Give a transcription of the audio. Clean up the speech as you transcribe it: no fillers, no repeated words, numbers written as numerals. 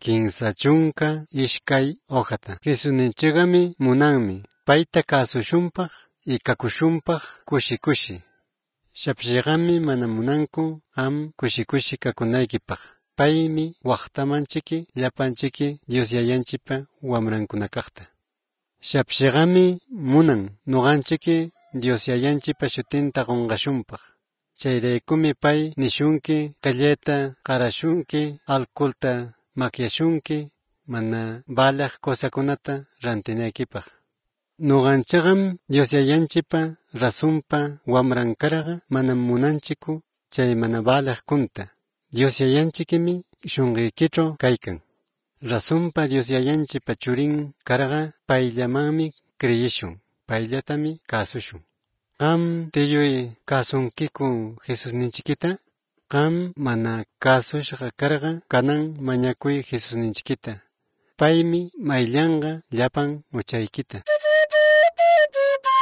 kinsa chunka ishkay hojata. Jesusninchikmi munanmi payta kasushunpaq ikakushunpaq kushi. Shapshigami mana munanku am kushi kakunaykipaq. Paymi waqtamanchiki llapanchiki Dios yayanchipa wamrankunakaqta. Shapshigami munan nuqanchiki Dios yayanchipa shutinta qunqashunpaq. Chayraykumi pay nishunki qillayta qarashunki alcoholta makyashunki mana balaq kosakunata rantinaykipaq. Nuqanchikam Dios yayanchipa rasunpa wamran karqa manam munanchiku chay mana balaq kunta. Dios yayanchikmi shunquykichaw kaykan. Rasunpa Dios yayanchipa churin karqa payllamanmi creyishun. Payllatami kasushun. Qam tiyuy kasunkiku Jesusninchikita? Qam mana kasushqa karqa kanan mañakuy Jesusninchikita. Paymi mayllanqa llapan muchaykita.